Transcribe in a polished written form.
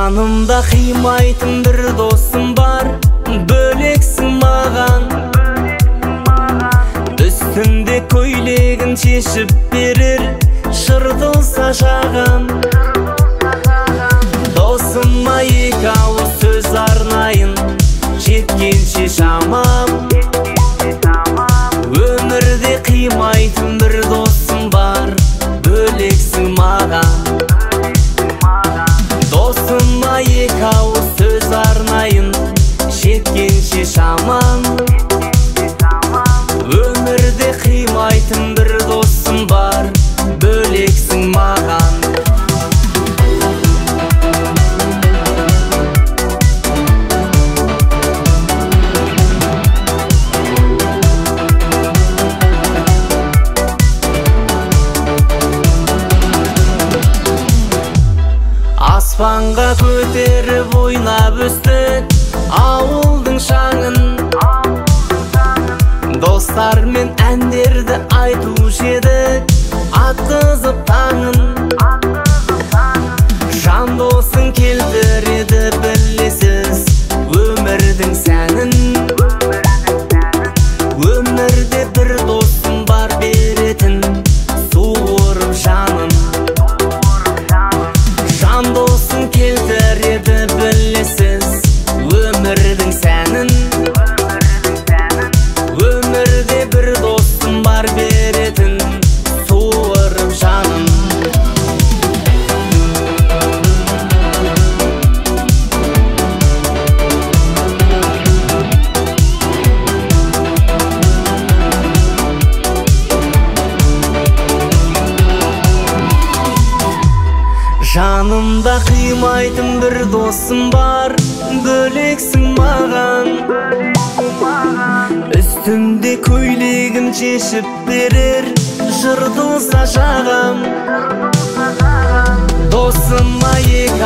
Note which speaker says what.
Speaker 1: Жанымда қимайтын бір досым бар, бөлексің маған. Үстінде көйлегін шешіп берер, шыртылса шаған. Досыма екі ауыз сөз арнайын, жеткенше шамам. Өмірде қимайтын бір досым бар, бөлексің маған. Досыма екі ауыз сөз арнайын, жеткенше шамам. Өмірде қимайтын бір досым бар, бөлексің маған. Аспанға көтеріп ойнап өстік ауылдың шаңын. Достармен әндерді айтушы едік, атқызып таңын. Жан досың келтіреді білесіз өмірдің сәнін. Өмірде бір досым бар беретін, суырып жанын. Жан досың келтіреді білесіз өмірдің сәнін. Өмірде бір досым бар беретін, суырып жанын. Жанымда қимайтын бір досым бар, бөлексің маған. Үстінде көйлегін шешіп берер, жыртылса жағам. Досыма екі